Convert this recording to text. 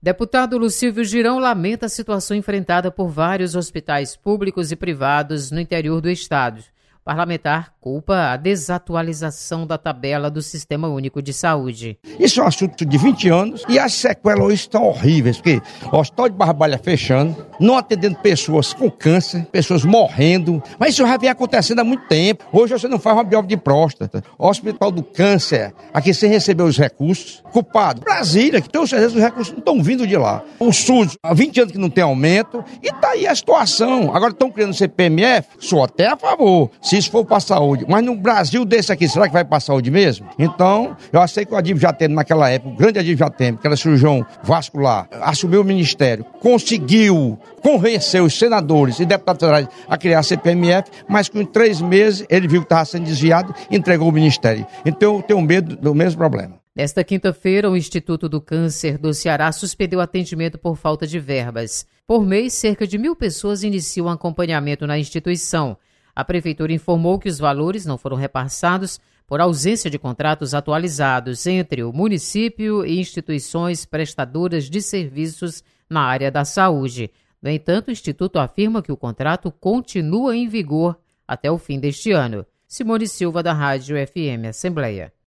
Deputado Lucílio Girão lamenta a situação enfrentada por vários hospitais públicos e privados no interior do estado. O parlamentar culpa a desatualização da tabela do Sistema Único de Saúde. Isso é um assunto de 20 anos e as sequelas hoje estão horríveis, porque o Hospital de Barbalha fechando, não atendendo pessoas com câncer, pessoas morrendo, mas isso já vem acontecendo há muito tempo. Hoje você não faz uma biópsia de próstata. O Hospital do Câncer, aqui sem receber os recursos, culpado. Brasília, que tenho certeza os recursos não estão vindo de lá. O SUS, há 20 anos que não tem aumento, e está aí a situação. Agora estão criando CPMF, sou até a favor, se isso for para a saúde. Mas no Brasil desse aqui, será que vai para a saúde mesmo? Então, eu sei que o Adílio Jatene, naquela época, o grande Adílio Jatene, que era cirurgião vascular, assumiu o ministério, conseguiu convencer os senadores e deputados federais a criar a CPMF, mas com 3 meses ele viu que estava sendo desviado e entregou o ministério. Então, eu tenho medo do mesmo problema. Nesta quinta-feira, o Instituto do Câncer do Ceará suspendeu atendimento por falta de verbas. Por mês, cerca de 1.000 pessoas iniciam acompanhamento na instituição. A Prefeitura informou que os valores não foram repassados por ausência de contratos atualizados entre o município e instituições prestadoras de serviços na área da saúde. No entanto, o Instituto afirma que o contrato continua em vigor até o fim deste ano. Simone Silva, da Rádio FM Assembleia.